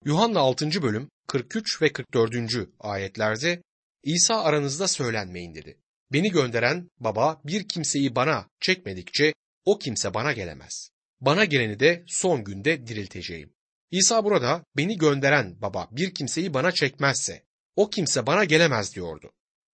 Yuhanna 6. bölüm 43 ve 44. ayetlerde İsa aranızda söylenmeyin dedi. Beni gönderen Baba bir kimseyi bana çekmedikçe o kimse bana gelemez. Bana geleni de son günde dirilteceğim. İsa burada beni gönderen Baba bir kimseyi bana çekmezse o kimse bana gelemez diyordu.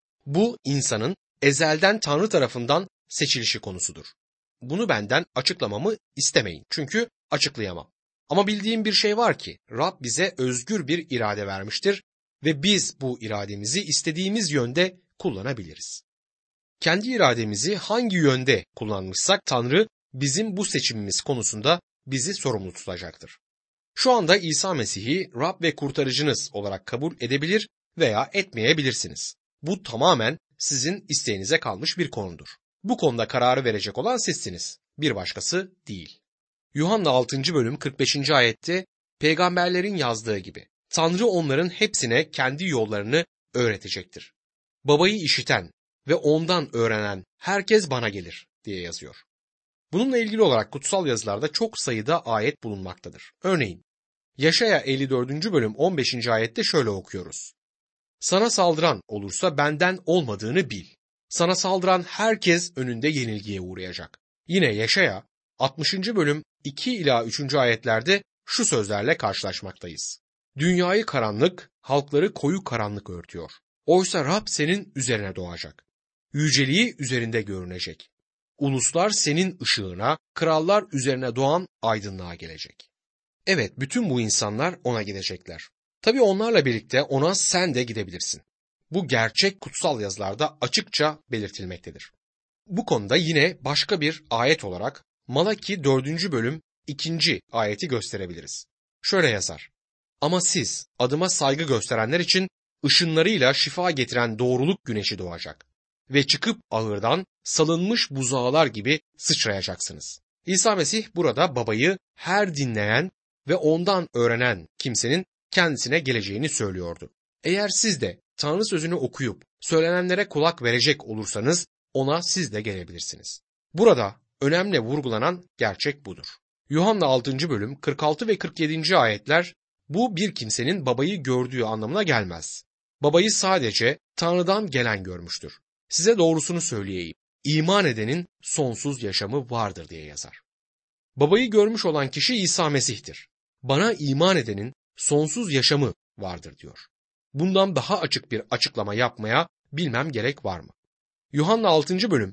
Bu insanın ezelden Tanrı tarafından seçilişi konusudur. Bunu benden açıklamamı istemeyin çünkü açıklayamam. Ama bildiğim bir şey var ki Rab bize özgür bir irade vermiştir ve biz bu irademizi istediğimiz yönde kullanabiliriz. Kendi irademizi hangi yönde kullanmışsak Tanrı bizim bu seçimimiz konusunda bizi sorumlu tutacaktır. Şu anda İsa Mesih'i Rab ve kurtarıcınız olarak kabul edebilir veya etmeyebilirsiniz. Bu tamamen sizin isteğinize kalmış bir konudur. Bu konuda kararı verecek olan sizsiniz, bir başkası değil. Yuhanna 6. bölüm 45. ayette peygamberlerin yazdığı gibi Tanrı onların hepsine kendi yollarını öğretecektir. Babayı işiten ve ondan öğrenen herkes bana gelir diye yazıyor. Bununla ilgili olarak kutsal yazılarda çok sayıda ayet bulunmaktadır. Örneğin Yaşaya 54. bölüm 15. ayette şöyle okuyoruz. Sana saldıran olursa benden olmadığını bil. Sana saldıran herkes önünde yenilgiye uğrayacak. Yine Yaşaya 60. bölüm 2 ila 3. ayetlerde şu sözlerle karşılaşmaktayız. Dünyayı karanlık, halkları koyu karanlık örtüyor. Oysa Rab senin üzerine doğacak. Yüceliği üzerinde görünecek. Uluslar senin ışığına, krallar üzerine doğan aydınlığa gelecek. Evet, bütün bu insanlar ona gidecekler. Tabii onlarla birlikte ona sen de gidebilirsin. Bu gerçek kutsal yazılarda açıkça belirtilmektedir. Bu konuda yine başka bir ayet olarak Malaki 4. bölüm 2. ayeti gösterebiliriz. Şöyle yazar. Ama siz adıma saygı gösterenler için ışınlarıyla şifa getiren doğruluk güneşi doğacak ve çıkıp ahırdan salınmış buzağılar gibi sıçrayacaksınız. İsa Mesih burada babayı her dinleyen ve ondan öğrenen kimsenin kendisine geleceğini söylüyordu. Eğer siz de Tanrı sözünü okuyup söylenenlere kulak verecek olursanız ona siz de gelebilirsiniz. Burada önemli vurgulanan gerçek budur. Yuhanna 6. bölüm 46 ve 47. ayetler bu bir kimsenin babayı gördüğü anlamına gelmez. Babayı sadece Tanrı'dan gelen görmüştür. Size doğrusunu söyleyeyim. İman edenin sonsuz yaşamı vardır diye yazar. Babayı görmüş olan kişi İsa Mesih'tir. Bana iman edenin sonsuz yaşamı vardır diyor. Bundan daha açık bir açıklama yapmaya bilmem gerek var mı? Yuhanna 6. bölüm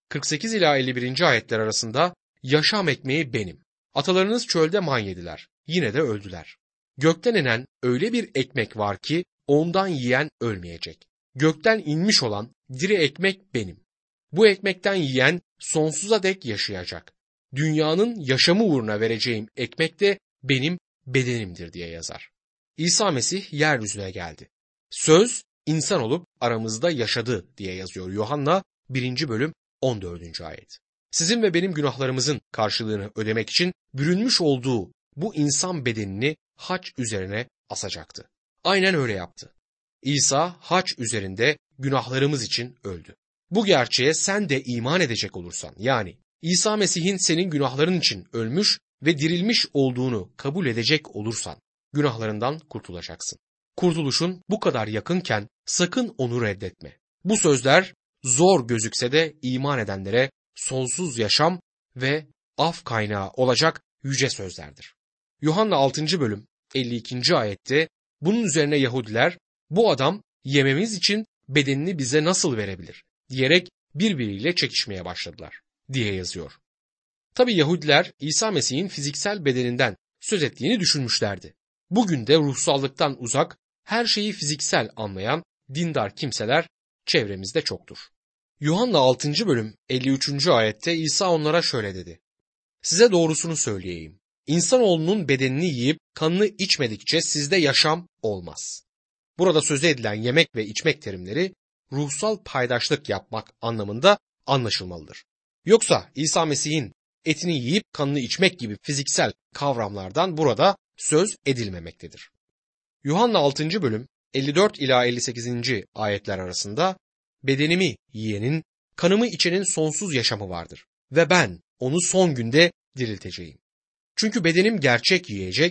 48 ila 51. ayetler arasında yaşam ekmeği benim. Atalarınız çölde man yediler. Yine de öldüler. Gökten inen öyle bir ekmek var ki ondan yiyen ölmeyecek. Gökten inmiş olan diri ekmek benim. Bu ekmekten yiyen sonsuza dek yaşayacak. Dünyanın yaşamı uğruna vereceğim ekmek de benim bedenimdir diye yazar. İsa Mesih yeryüzüne geldi. Söz insan olup aramızda yaşadı diye yazıyor Yuhanna 1. bölüm 14. ayet. Sizin ve benim günahlarımızın karşılığını ödemek için bürünmüş olduğu bu insan bedenini haç üzerine asacaktı. Aynen öyle yaptı. İsa haç üzerinde günahlarımız için öldü. Bu gerçeğe sen de iman edecek olursan, yani İsa Mesih'in senin günahların için ölmüş ve dirilmiş olduğunu kabul edecek olursan günahlarından kurtulacaksın. Kurtuluşun bu kadar yakınken sakın onu reddetme. Bu sözler zor gözükse de iman edenlere sonsuz yaşam ve af kaynağı olacak yüce sözlerdir. Yuhanna 6. bölüm 52. ayette bunun üzerine Yahudiler bu adam yememiz için bedenini bize nasıl verebilir diyerek birbiriyle çekişmeye başladılar diye yazıyor. Tabi Yahudiler İsa Mesih'in fiziksel bedeninden söz ettiğini düşünmüşlerdi. Bugün de ruhsallıktan uzak, her şeyi fiziksel anlayan dindar kimseler çevremizde çoktur. Yuhanna 6. bölüm 53. ayette İsa onlara şöyle dedi. Size doğrusunu söyleyeyim. İnsanoğlunun bedenini yiyip kanını içmedikçe sizde yaşam olmaz. Burada söz edilen yemek ve içmek terimleri ruhsal paydaşlık yapmak anlamında anlaşılmalıdır. Yoksa İsa Mesih'in etini yiyip kanını içmek gibi fiziksel kavramlardan burada söz edilmemektedir. Yuhanna 6. bölüm 54 ila 58. ayetler arasında bedenimi yiyenin, kanımı içenin sonsuz yaşamı vardır ve ben onu son günde dirilteceğim. Çünkü bedenim gerçek yiyecek,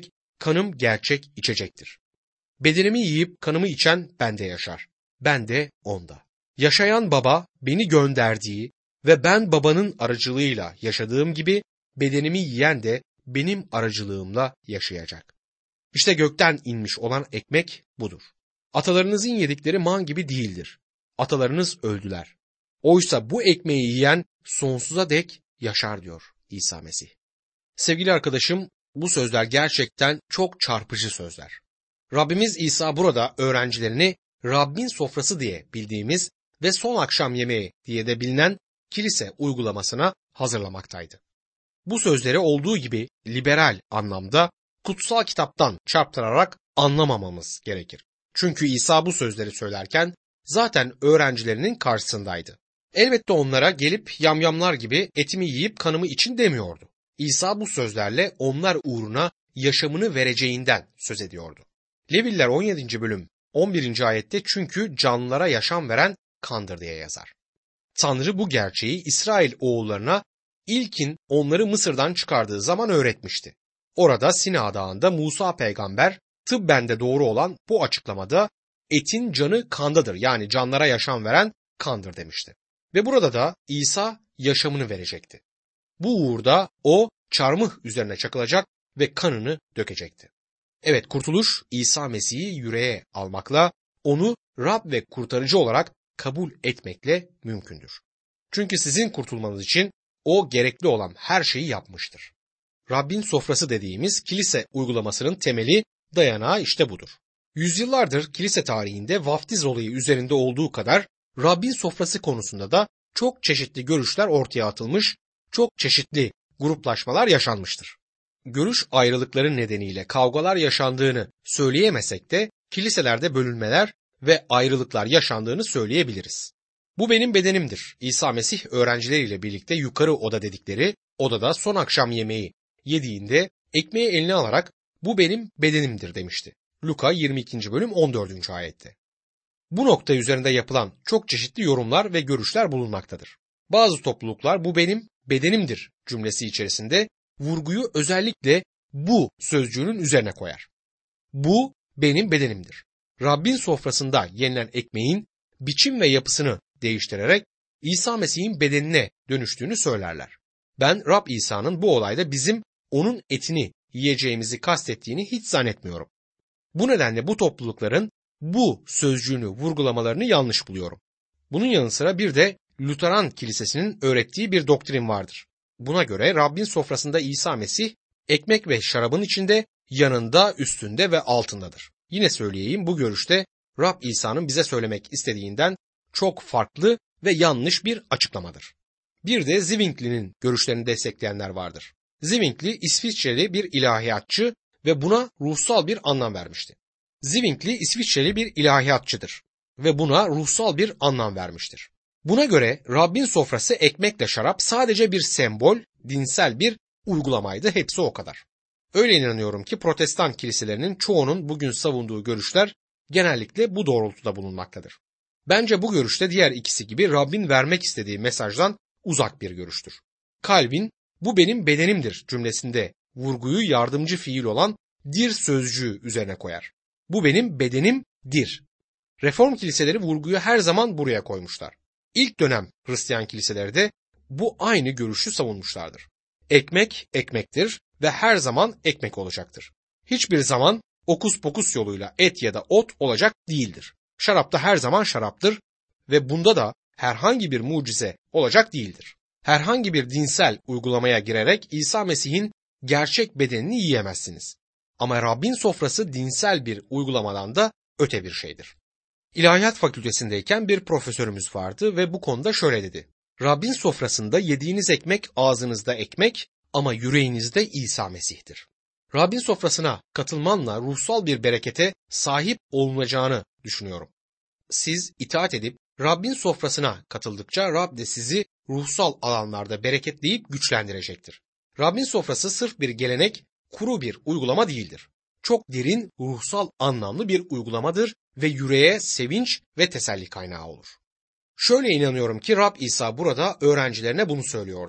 kanım gerçek içecektir. Bedenimi yiyip kanımı içen bende yaşar. Ben de onda. Yaşayan baba beni gönderdiği ve ben babanın aracılığıyla yaşadığım gibi bedenimi yiyen de benim aracılığımla yaşayacak. İşte gökten inmiş olan ekmek budur. Atalarınızın yedikleri man gibi değildir. Atalarınız öldüler. Oysa bu ekmeği yiyen sonsuza dek yaşar diyor İsa Mesih. Sevgili arkadaşım, bu sözler gerçekten çok çarpıcı sözler. Rabbimiz İsa burada öğrencilerini Rabbin sofrası diye bildiğimiz ve son akşam yemeği diye de bilinen kilise uygulamasına hazırlamaktaydı. Bu sözleri olduğu gibi liberal anlamda kutsal kitaptan çarptırarak anlamamamız gerekir. Çünkü İsa bu sözleri söylerken zaten öğrencilerinin karşısındaydı. Elbette onlara gelip yamyamlar gibi etimi yiyip kanımı için demiyordu. İsa bu sözlerle onlar uğruna yaşamını vereceğinden söz ediyordu. Leviller 17. bölüm 11. ayette çünkü canlılara yaşam veren kandır diye yazar. Tanrı bu gerçeği İsrail oğullarına ilkin onları Mısır'dan çıkardığı zaman öğretmişti. Orada Sina Dağı'nda Musa peygamber tıbben de doğru olan bu açıklamada etin canı kandadır, yani canlara yaşam veren kandır demişti. Ve burada da İsa yaşamını verecekti. Bu uğurda o çarmıh üzerine çakılacak ve kanını dökecekti. Evet, kurtuluş İsa Mesih'i yüreğe almakla, onu Rab ve kurtarıcı olarak kabul etmekle mümkündür. Çünkü sizin kurtulmanız için o gerekli olan her şeyi yapmıştır. Rabbin sofrası dediğimiz kilise uygulamasının temeli, dayanağı işte budur. Yüzyıllardır kilise tarihinde vaftiz olayı üzerinde olduğu kadar Rabbin sofrası konusunda da çok çeşitli görüşler ortaya atılmış, çok çeşitli gruplaşmalar yaşanmıştır. Görüş ayrılıkları nedeniyle kavgalar yaşandığını söyleyemesek de kiliselerde bölünmeler ve ayrılıklar yaşandığını söyleyebiliriz. Bu benim bedenimdir. İsa Mesih öğrencileriyle birlikte yukarı oda dedikleri odada son akşam yemeği yediğinde ekmeği eline alarak bu benim bedenimdir demişti. Luka 22. bölüm 14. ayette. Bu nokta üzerinde yapılan çok çeşitli yorumlar ve görüşler bulunmaktadır. Bazı topluluklar bu benim bedenimdir cümlesi içerisinde vurguyu özellikle bu sözcüğünün üzerine koyar. Bu benim bedenimdir. Rabbin sofrasında yenilen ekmeğin biçim ve yapısını değiştirerek İsa Mesih'in bedenine dönüştüğünü söylerler. Ben Rab İsa'nın bu olayda bizim onun etini yiyeceğimizi kastettiğini hiç zannetmiyorum. Bu nedenle bu toplulukların bu sözcüğünü vurgulamalarını yanlış buluyorum. Bunun yanı sıra bir de Luteran Kilisesi'nin öğrettiği bir doktrin vardır. Buna göre Rabbin sofrasında İsa Mesih ekmek ve şarabın içinde, yanında, üstünde ve altındadır. Yine söyleyeyim, bu görüşte Rab İsa'nın bize söylemek istediğinden çok farklı ve yanlış bir açıklamadır. Bir de Zwingli'nin görüşlerini destekleyenler vardır. Zwingli İsviçreli bir ilahiyatçı ve buna ruhsal bir anlam vermişti. Zwingli İsviçreli bir ilahiyatçıdır ve buna ruhsal bir anlam vermiştir. Buna göre Rabbin sofrası ekmekle şarap sadece bir sembol, dinsel bir uygulamaydı, hepsi o kadar. Öyle inanıyorum ki Protestan kiliselerinin çoğunun bugün savunduğu görüşler genellikle bu doğrultuda bulunmaktadır. Bence bu görüşte diğer ikisi gibi Rabbin vermek istediği mesajdan uzak bir görüştür. Calvin, bu benim bedenimdir cümlesinde vurguyu yardımcı fiil olan dir sözcüğü üzerine koyar. Bu benim bedenimdir. Reform kiliseleri vurguyu her zaman buraya koymuşlar. İlk dönem Hristiyan kiliseleri de bu aynı görüşü savunmuşlardır. Ekmek ekmektir ve her zaman ekmek olacaktır. Hiçbir zaman okus pokus yoluyla et ya da ot olacak değildir. Şarap da her zaman şaraptır ve bunda da herhangi bir mucize olacak değildir. Herhangi bir dinsel uygulamaya girerek İsa Mesih'in gerçek bedenini yiyemezsiniz. Ama Rabbin sofrası dinsel bir uygulamadan da öte bir şeydir. İlahiyat Fakültesindeyken bir profesörümüz vardı ve bu konuda şöyle dedi. Rabbin sofrasında yediğiniz ekmek ağzınızda ekmek ama yüreğinizde İsa Mesih'tir. Rabbin sofrasına katılmanla ruhsal bir berekete sahip olunacağını düşünüyorum. Siz itaat edip Rabbin sofrasına katıldıkça Rab de sizi ruhsal alanlarda bereketleyip güçlendirecektir. Rabbin sofrası sırf bir gelenek, kuru bir uygulama değildir. Çok derin, ruhsal anlamlı bir uygulamadır ve yüreğe sevinç ve teselli kaynağı olur. Şöyle inanıyorum ki Rab İsa burada öğrencilerine bunu söylüyordu.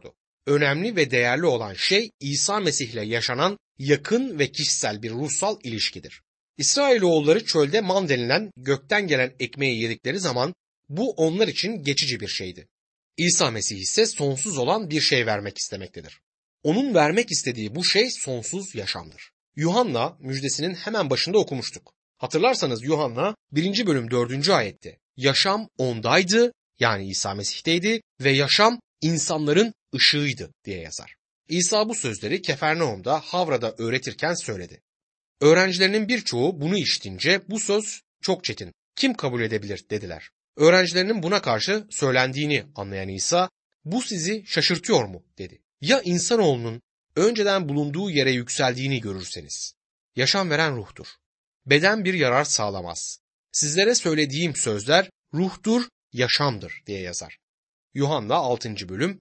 önemli ve değerli olan şey İsa Mesih'le yaşanan yakın ve kişisel bir ruhsal ilişkidir. İsrailoğulları çölde man denilen gökten gelen ekmeği yedikleri zaman bu onlar için geçici bir şeydi. İsa Mesih ise sonsuz olan bir şey vermek istemektedir. Onun vermek istediği bu şey sonsuz yaşamdır. Yuhanna müjdesinin hemen başında okumuştuk. Hatırlarsanız Yuhanna 1. bölüm 4. ayette yaşam ondaydı, yani İsa Mesih'teydi ve yaşam insanların ışığıydı diye yazar. İsa bu sözleri Kefernaum'da Havra'da öğretirken söyledi. Öğrencilerinin birçoğu bunu işitince bu söz çok çetin, kim kabul edebilir dediler. Öğrencilerinin buna karşı söylendiğini anlayan İsa, bu sizi şaşırtıyor mu dedi. Ya insanoğlunun önceden bulunduğu yere yükseldiğini görürseniz. Yaşam veren ruhtur. Beden bir yarar sağlamaz. Sizlere söylediğim sözler ruhtur, yaşamdır diye yazar. Yuhanna 6. bölüm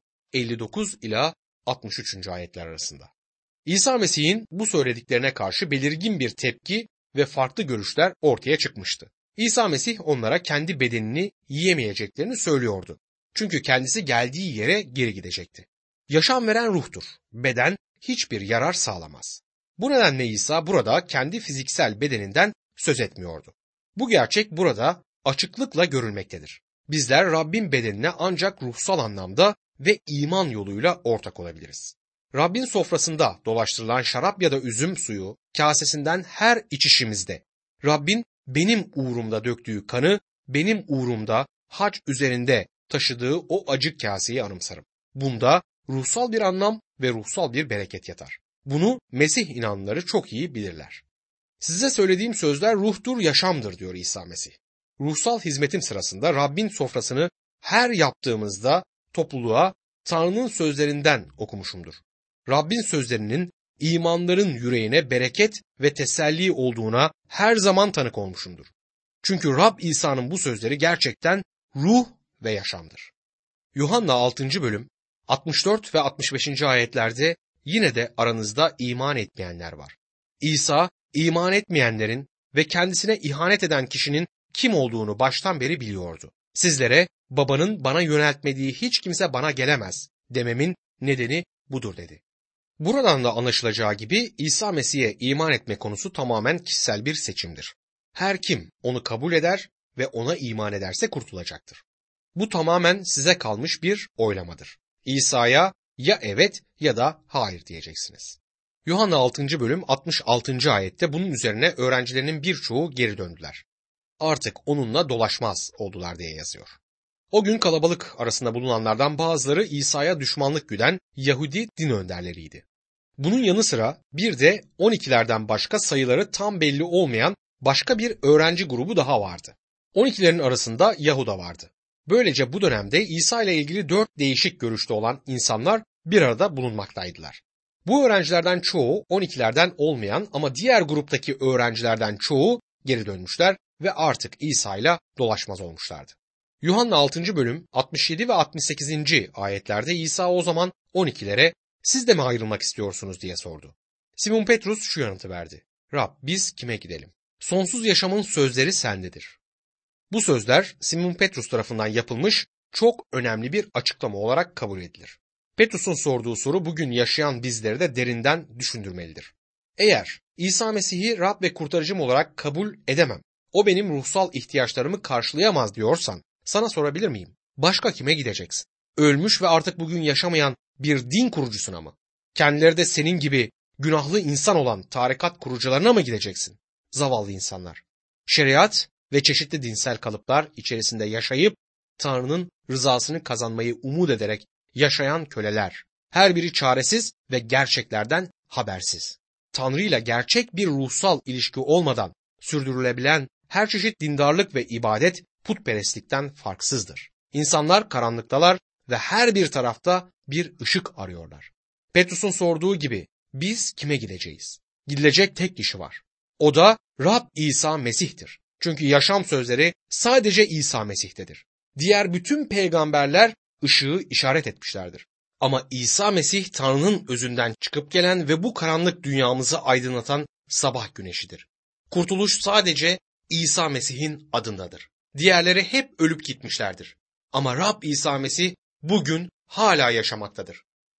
59 ila 63. ayetler arasında. İsa Mesih'in bu söylediklerine karşı belirgin bir tepki ve farklı görüşler ortaya çıkmıştı. İsa Mesih onlara kendi bedenini yiyemeyeceklerini söylüyordu. Çünkü kendisi geldiği yere geri gidecekti. Yaşam veren ruhtur. Beden hiçbir yarar sağlamaz. Bu nedenle İsa burada kendi fiziksel bedeninden söz etmiyordu. Bu gerçek burada açıklıkla görülmektedir. Bizler Rabbin bedenine ancak ruhsal anlamda ve iman yoluyla ortak olabiliriz. Rabbin sofrasında dolaştırılan şarap ya da üzüm suyu kasesinden her içişimizde Rabbin benim uğrumda döktüğü kanı benim uğrumda hac üzerinde taşıdığı o acı kaseyi anımsarım. Bunda ruhsal bir anlam ve ruhsal bir bereket yatar. Bunu Mesih inananları çok iyi bilirler. Size söylediğim sözler ruhtur, yaşamdır diyor İsa Mesih. Ruhsal hizmetim sırasında Rabbin sofrasını her yaptığımızda topluluğa Tanrı'nın sözlerinden okumuşumdur. Rabbin sözlerinin imanların yüreğine bereket ve teselli olduğuna her zaman tanık olmuşumdur. Çünkü Rab İsa'nın bu sözleri gerçekten ruh ve yaşamdır. Yuhanna 6. bölüm 64 ve 65. ayetlerde yine de aranızda iman etmeyenler var. İsa, iman etmeyenlerin ve kendisine ihanet eden kişinin kim olduğunu baştan beri biliyordu. Sizlere babanın bana yöneltmediği hiç kimse bana gelemez dememin nedeni budur dedi. Buradan da anlaşılacağı gibi İsa Mesih'e iman etme konusu tamamen kişisel bir seçimdir. Her kim onu kabul eder ve ona iman ederse kurtulacaktır. Bu tamamen size kalmış bir oylamadır. İsa'ya ya evet ya da hayır diyeceksiniz. Yuhanna 6. bölüm 66. ayette bunun üzerine öğrencilerinin birçoğu geri döndüler. Artık onunla dolaşmaz oldular diye yazıyor. O gün kalabalık arasında bulunanlardan bazıları İsa'ya düşmanlık güden Yahudi din önderleriydi. Bunun yanı sıra bir de 12'lerden başka sayıları tam belli olmayan başka bir öğrenci grubu daha vardı. 12'lerin arasında Yahuda vardı. Böylece bu dönemde İsa ile ilgili 4 değişik görüşte olan insanlar bir arada bulunmaktaydılar. Bu öğrencilerden çoğu 12'lerden olmayan ama diğer gruptaki öğrencilerden çoğu geri dönmüşler ve artık İsa ile dolaşmaz olmuşlardı. Yuhanna 6. bölüm 67 ve 68. ayetlerde İsa o zaman 12'lere siz de mi ayrılmak istiyorsunuz diye sordu. Simon Petrus şu yanıtı verdi. Rab biz kime gidelim? Sonsuz yaşamın sözleri sendedir. Bu sözler Simon Petrus tarafından yapılmış çok önemli bir açıklama olarak kabul edilir. Petrus'un sorduğu soru bugün yaşayan bizleri de derinden düşündürmelidir. Eğer İsa Mesih'i Rab ve kurtarıcım olarak kabul edemem, o benim ruhsal ihtiyaçlarımı karşılayamaz diyorsan sana sorabilir miyim? Başka kime gideceksin? Ölmüş ve artık bugün yaşamayan bir din kurucusuna mı? Kendileri de senin gibi günahlı insan olan tarikat kurucularına mı gideceksin? Zavallı insanlar. Şeriat ve çeşitli dinsel kalıplar içerisinde yaşayıp Tanrı'nın rızasını kazanmayı umut ederek yaşayan köleler. Her biri çaresiz ve gerçeklerden habersiz. Tanrı ile gerçek bir ruhsal ilişki olmadan sürdürülebilen her çeşit dindarlık ve ibadet putperestlikten farksızdır. İnsanlar karanlıktalar ve her bir tarafta bir ışık arıyorlar. Petrus'un sorduğu gibi biz kime gideceğiz? Gidilecek tek kişi var. O da Rab İsa Mesih'tir. Çünkü yaşam sözleri sadece İsa Mesih'tedir. Diğer bütün peygamberler ışığı işaret etmişlerdir. Ama İsa Mesih Tanrı'nın özünden çıkıp gelen ve bu karanlık dünyamızı aydınlatan sabah güneşidir. Kurtuluş sadece İsa Mesih'in adındadır. Diğerleri hep ölüp gitmişlerdir. Ama Rab İsa Mesih bugün hala yaşamaktadır.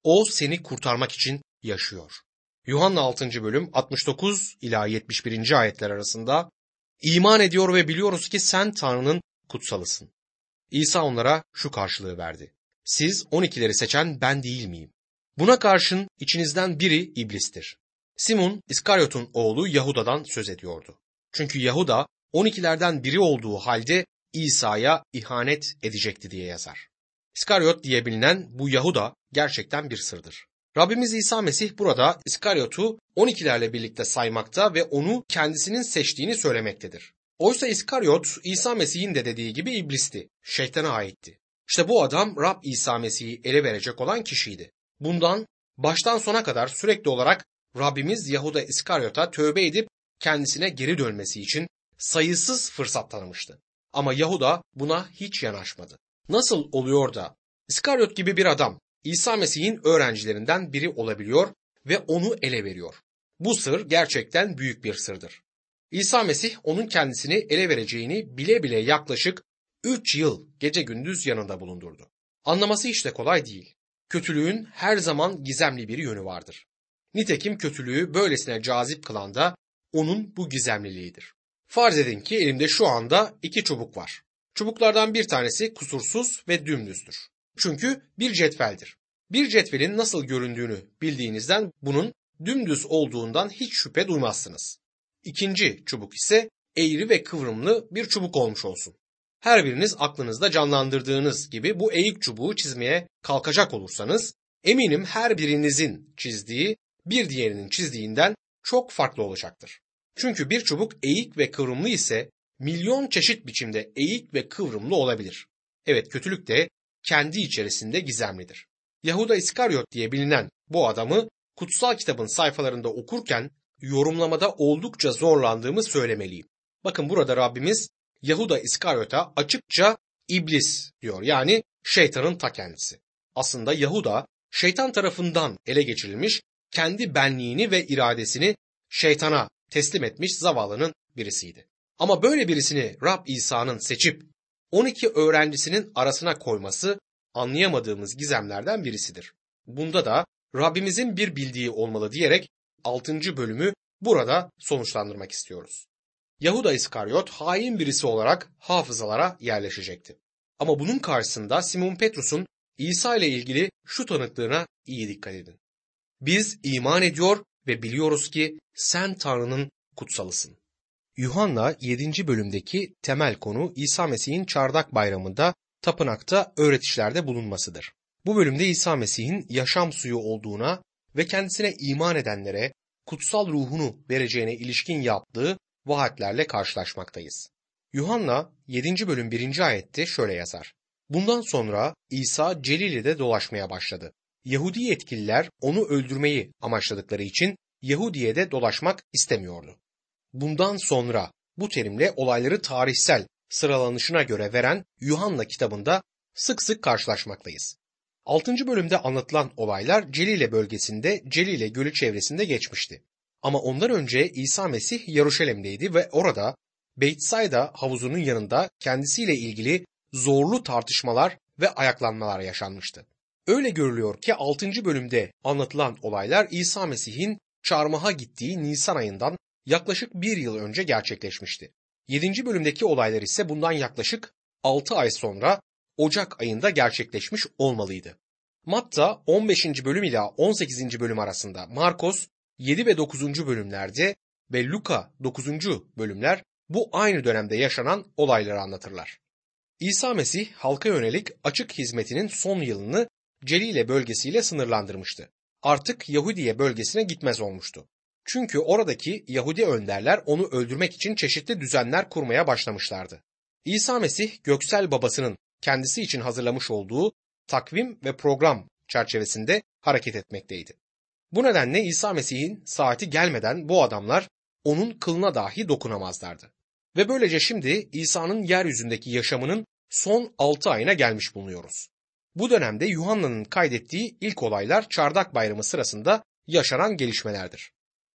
O seni kurtarmak için yaşıyor. Yuhanna 6. bölüm 69 ila 71. ayetler arasında iman ediyor ve biliyoruz ki sen Tanrı'nın kutsalısın. İsa onlara şu karşılığı verdi. Siz 12'leri seçen ben değil miyim? Buna karşın içinizden biri iblistir. Simon İskaryot'un oğlu Yahuda'dan söz ediyordu. Çünkü Yahuda 12'lerden biri olduğu halde İsa'ya ihanet edecekti diye yazar. İskaryot diye bilinen bu Yahuda gerçekten bir sırdır. Rabbimiz İsa Mesih burada İskaryot'u 12'lerle birlikte saymakta ve onu kendisinin seçtiğini söylemektedir. Oysa İskaryot İsa Mesih'in de dediği gibi iblisti, şeytana aitti. İşte bu adam Rab İsa Mesih'i ele verecek olan kişiydi. Bundan baştan sona kadar sürekli olarak Rabbimiz Yahuda İskaryot'a tövbe edip kendisine geri dönmesi için sayısız fırsat tanımıştı. Ama Yahuda buna hiç yanaşmadı. Nasıl oluyor da İskaryot gibi bir adam İsa Mesih'in öğrencilerinden biri olabiliyor ve onu ele veriyor? Bu sır gerçekten büyük bir sırdır. İsa Mesih onun kendisini ele vereceğini bile bile yaklaşık 3 yıl gece gündüz yanında bulundurdu. Anlaması hiç de kolay değil. Kötülüğün her zaman gizemli bir yönü vardır. Nitekim kötülüğü böylesine cazip kılan da onun bu gizemliliğidir. Farz edin ki elimde şu anda 2 çubuk var. Çubuklardan bir tanesi kusursuz ve dümdüzdür. Çünkü bir cetveldir. Bir cetvelin nasıl göründüğünü bildiğinizden bunun dümdüz olduğundan hiç şüphe duymazsınız. İkinci çubuk ise eğri ve kıvrımlı bir çubuk olmuş olsun. Her biriniz aklınızda canlandırdığınız gibi bu eğik çubuğu çizmeye kalkacak olursanız eminim her birinizin çizdiği bir diğerinin çizdiğinden çok farklı olacaktır. Çünkü bir çubuk eğik ve kıvrımlı ise milyon çeşit biçimde eğik ve kıvrımlı olabilir. Evet, kötülük de kendi içerisinde gizemlidir. Yahuda İskaryot diye bilinen bu adamı kutsal kitabın sayfalarında okurken yorumlamada oldukça zorlandığımı söylemeliyim. Bakın burada Rabbimiz Yahuda İskaryot'a açıkça iblis diyor, yani şeytanın ta kendisi. Aslında Yahuda şeytan tarafından ele geçirilmiş, kendi benliğini ve iradesini şeytana teslim etmiş zavallının birisiydi. Ama böyle birisini Rab İsa'nın seçip 12 öğrencisinin arasına koyması anlayamadığımız gizemlerden birisidir. Bunda da Rabbimizin bir bildiği olmalı diyerek 6. bölümü burada sonuçlandırmak istiyoruz. Yahuda İskaryot hain birisi olarak hafızalara yerleşecekti. Ama bunun karşısında Simon Petrus'un İsa ile ilgili şu tanıklığına iyi dikkat edin. Biz iman ediyor ve biliyoruz ki sen Tanrı'nın kutsalısın. Yuhanna 7. bölümdeki temel konu İsa Mesih'in çardak bayramında tapınakta öğretişlerde bulunmasıdır. Bu bölümde İsa Mesih'in yaşam suyu olduğuna ve kendisine iman edenlere kutsal ruhunu vereceğine ilişkin yaptığı vaatlerle karşılaşmaktayız. Yuhanna 7. bölüm 1. ayette şöyle yazar. Bundan sonra İsa Celil'de dolaşmaya başladı. Yahudi yetkililer onu öldürmeyi amaçladıkları için Yahudiye'de dolaşmak istemiyordu. Bundan sonra bu terimle olayları tarihsel sıralanışına göre veren Yuhanna kitabında sık sık karşılaşmaktayız. 6. bölümde anlatılan olaylar Celile bölgesinde Celile Gölü çevresinde geçmişti. Ama ondan önce İsa Mesih Yaruşalim'deydi ve orada Beytsayda havuzunun yanında kendisiyle ilgili zorlu tartışmalar ve ayaklanmalar yaşanmıştı. Öyle görülüyor ki 6. bölümde anlatılan olaylar İsa Mesih'in çarmıha gittiği Nisan ayından yaklaşık 1 yıl önce gerçekleşmişti. 7. bölümdeki olaylar ise bundan yaklaşık 6 ay sonra Ocak ayında gerçekleşmiş olmalıydı. Matta 15. bölüm ila 18. bölüm arasında, Markos 7 ve 9. bölümlerde ve Luka 9. bölümler bu aynı dönemde yaşanan olayları anlatırlar. İsa Mesih halka yönelik açık hizmetinin son yılını Celile bölgesiyle sınırlandırmıştı. Artık Yahudiye bölgesine gitmez olmuştu. Çünkü oradaki Yahudi önderler onu öldürmek için çeşitli düzenler kurmaya başlamışlardı. İsa Mesih göksel babasının kendisi için hazırlamış olduğu takvim ve program çerçevesinde hareket etmekteydi. Bu nedenle İsa Mesih'in saati gelmeden bu adamlar onun kılına dahi dokunamazlardı. Ve böylece şimdi İsa'nın yeryüzündeki yaşamının son 6 ayına gelmiş bulunuyoruz. Bu dönemde Yuhanna'nın kaydettiği ilk olaylar Çardak Bayramı sırasında yaşanan gelişmelerdir.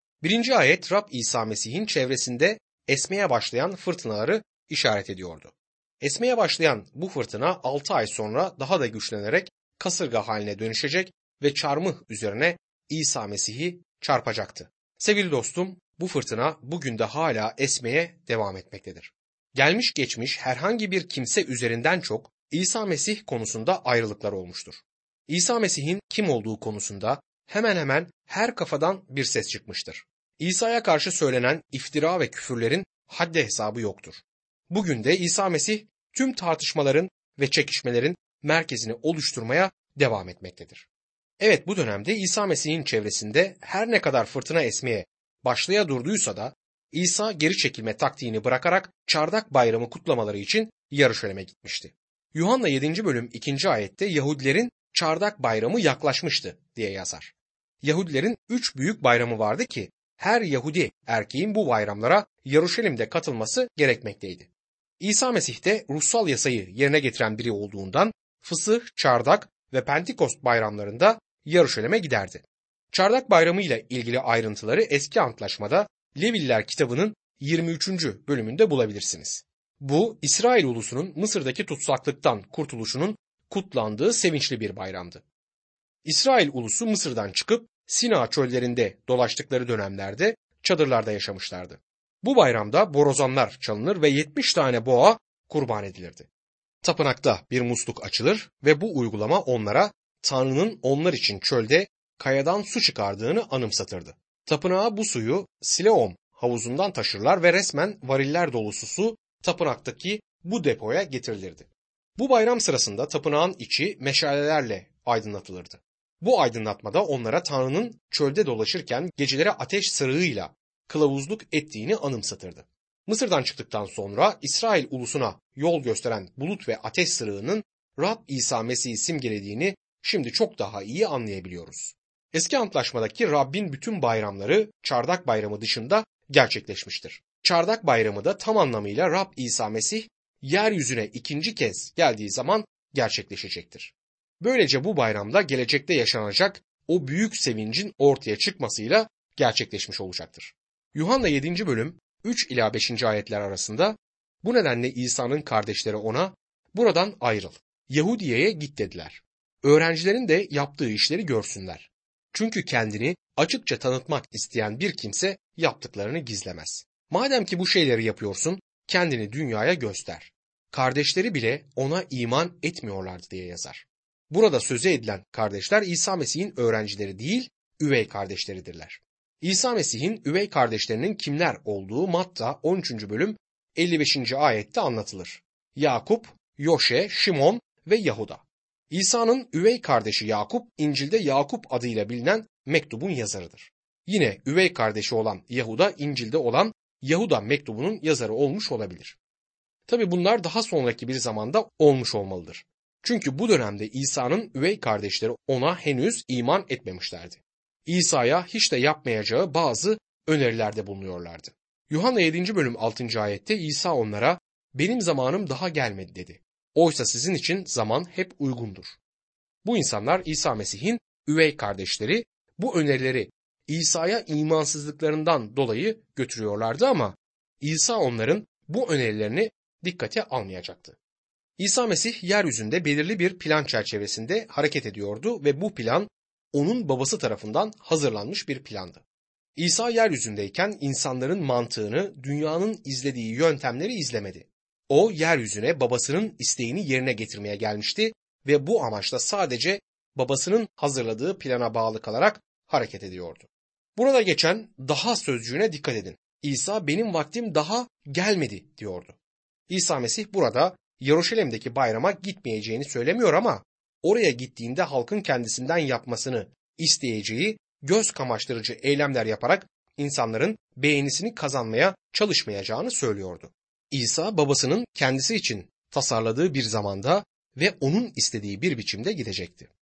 1. ayet Rab İsa Mesih'in çevresinde esmeye başlayan fırtınaları işaret ediyordu. Esmeye başlayan bu fırtına 6 ay sonra daha da güçlenerek kasırga haline dönüşecek ve çarmıh üzerine İsa Mesih'i çarpacaktı. Sevgili dostum, bu fırtına bugün de hala esmeye devam etmektedir. Gelmiş geçmiş herhangi bir kimse üzerinden çok İsa Mesih konusunda ayrılıklar olmuştur. İsa Mesih'in kim olduğu konusunda hemen hemen her kafadan bir ses çıkmıştır. İsa'ya karşı söylenen iftira ve küfürlerin haddi hesabı yoktur. Bugün de İsa Mesih tüm tartışmaların ve çekişmelerin merkezini oluşturmaya devam etmektedir. Evet, bu dönemde İsa Mesih'in çevresinde her ne kadar fırtına esmeye başlaya durduysa da İsa geri çekilme taktiğini bırakarak Çardak Bayramı kutlamaları için Yaruşalim'e gitmişti. Yuhanna 7. bölüm 2. ayette Yahudilerin Çardak Bayramı yaklaşmıştı diye yazar. Yahudilerin 3 büyük bayramı vardı ki her Yahudi erkeğin bu bayramlara Yaruşalim'de katılması gerekmekteydi. İsa Mesih de ruhsal yasayı yerine getiren biri olduğundan Fısıh, Çardak ve Pentekost bayramlarında Yaruşalim'e giderdi. Çardak Bayramı ile ilgili ayrıntıları Eski Antlaşma'da Levililer kitabının 23. bölümünde bulabilirsiniz. Bu, İsrail ulusunun Mısır'daki tutsaklıktan kurtuluşunun kutlandığı sevinçli bir bayramdı. İsrail ulusu Mısır'dan çıkıp Sina çöllerinde dolaştıkları dönemlerde çadırlarda yaşamışlardı. Bu bayramda borazanlar çalınır ve 70 tane boğa kurban edilirdi. Tapınakta bir musluk açılır ve bu uygulama onlara Tanrı'nın onlar için çölde kayadan su çıkardığını anımsatırdı. Tapınağa bu suyu Siloam havuzundan taşırlar ve resmen variller dolusu su tapınaktaki bu depoya getirilirdi. Bu bayram sırasında tapınağın içi meşalelerle aydınlatılırdı. Bu aydınlatmada onlara Tanrı'nın çölde dolaşırken geceleri ateş sırığıyla kılavuzluk ettiğini anımsatırdı. Mısır'dan çıktıktan sonra İsrail ulusuna yol gösteren bulut ve ateş sırığının Rab İsa Mesih'i simgelediğini şimdi çok daha iyi anlayabiliyoruz. Eski Antlaşma'daki Rabbin bütün bayramları Çardak Bayramı dışında gerçekleşmiştir. Çardak Bayramı da tam anlamıyla Rab İsa Mesih yeryüzüne ikinci kez geldiği zaman gerçekleşecektir. Böylece bu bayramda gelecekte yaşanacak o büyük sevincin ortaya çıkmasıyla gerçekleşmiş olacaktır. Yuhanna 7. bölüm 3 ila 5. ayetler arasında bu nedenle İsa'nın kardeşleri ona buradan ayrıl, Yahudiye'ye git dediler. Öğrencilerin de yaptığı işleri görsünler. Çünkü kendini açıkça tanıtmak isteyen bir kimse yaptıklarını gizlemez. Madem ki bu şeyleri yapıyorsun, kendini dünyaya göster. Kardeşleri bile ona iman etmiyorlardı diye yazar. Burada sözü edilen kardeşler İsa Mesih'in öğrencileri değil, üvey kardeşleridirler. İsa Mesih'in üvey kardeşlerinin kimler olduğu Matta 13. bölüm 55. ayette anlatılır. Yakup, Yoşe, Şimon ve Yahuda. İsa'nın üvey kardeşi Yakup, İncil'de Yakup adıyla bilinen mektubun yazarıdır. Yine üvey kardeşi olan Yahuda, İncil'de olan Yahuda mektubunun yazarı olmuş olabilir. Tabi bunlar daha sonraki bir zamanda olmuş olmalıdır. Çünkü bu dönemde İsa'nın üvey kardeşleri ona henüz iman etmemişlerdi. İsa'ya hiç de yapmayacağı bazı önerilerde bulunuyorlardı. Yuhanna 7. bölüm 6. ayette İsa onlara benim zamanım daha gelmedi dedi. Oysa sizin için zaman hep uygundur. Bu insanlar İsa Mesih'in üvey kardeşleri, bu önerileri İsa'ya imansızlıklarından dolayı götürüyorlardı ama İsa onların bu önerilerini dikkate almayacaktı. İsa Mesih yeryüzünde belirli bir plan çerçevesinde hareket ediyordu ve bu plan onun babası tarafından hazırlanmış bir plandı. İsa yeryüzündeyken insanların mantığını, dünyanın izlediği yöntemleri izlemedi. O yeryüzüne babasının isteğini yerine getirmeye gelmişti ve bu amaçla sadece babasının hazırladığı plana bağlı kalarak hareket ediyordu. Burada geçen daha sözcüğüne dikkat edin. İsa benim vaktim daha gelmedi diyordu. İsa Mesih burada Yaruşalim'deki bayrama gitmeyeceğini söylemiyor ama oraya gittiğinde halkın kendisinden yapmasını isteyeceği göz kamaştırıcı eylemler yaparak insanların beğenisini kazanmaya çalışmayacağını söylüyordu. İsa babasının kendisi için tasarladığı bir zamanda ve onun istediği bir biçimde gidecekti.